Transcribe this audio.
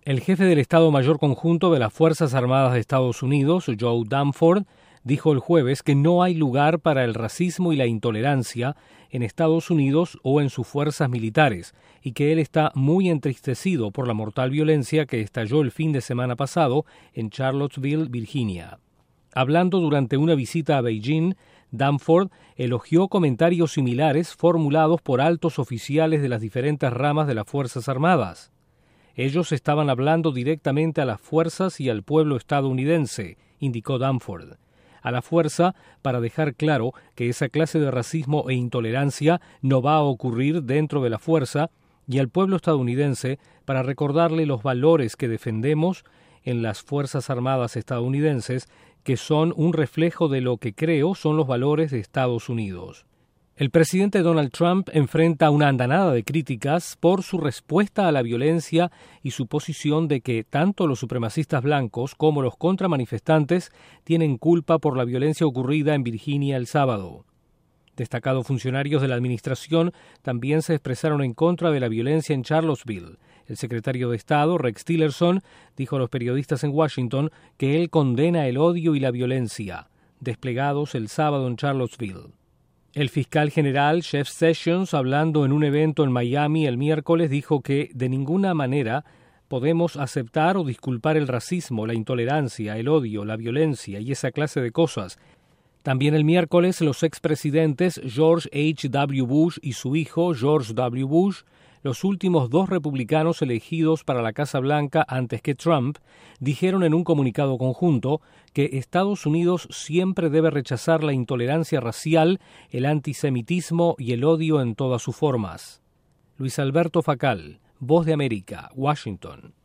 El jefe del Estado Mayor Conjunto de las Fuerzas Armadas de Estados Unidos, Joe Dunford, dijo el jueves que no hay lugar para el racismo y la intolerancia en Estados Unidos o en sus fuerzas militares, y que él está muy entristecido por la mortal violencia que estalló el fin de semana pasado en Charlottesville, Virginia. Hablando durante una visita a Beijing, Dunford elogió comentarios similares formulados por altos oficiales de las diferentes ramas de las Fuerzas Armadas. Ellos estaban hablando directamente a las fuerzas y al pueblo estadounidense, indicó Dunford. A la fuerza para dejar claro que esa clase de racismo e intolerancia no va a ocurrir dentro de la fuerza, y al pueblo estadounidense para recordarle los valores que defendemos en las Fuerzas Armadas estadounidenses, que son un reflejo de lo que creo son los valores de Estados Unidos. El presidente Donald Trump enfrenta una andanada de críticas por su respuesta a la violencia y su posición de que tanto los supremacistas blancos como los contramanifestantes tienen culpa por la violencia ocurrida en Virginia el sábado. Destacados funcionarios de la administración también se expresaron en contra de la violencia en Charlottesville. El secretario de Estado, Rex Tillerson, dijo a los periodistas en Washington que él condena el odio y la violencia desplegados el sábado en Charlottesville. El fiscal general Jeff Sessions, hablando en un evento en Miami el miércoles, dijo que de ninguna manera podemos aceptar o disculpar el racismo, la intolerancia, el odio, la violencia y esa clase de cosas. También el miércoles los expresidentes George H.W. Bush y su hijo George W. Bush, los últimos dos republicanos elegidos para la Casa Blanca antes que Trump, dijeron en un comunicado conjunto que Estados Unidos siempre debe rechazar la intolerancia racial, el antisemitismo y el odio en todas sus formas. Luis Alberto Facal, Voz de América, Washington.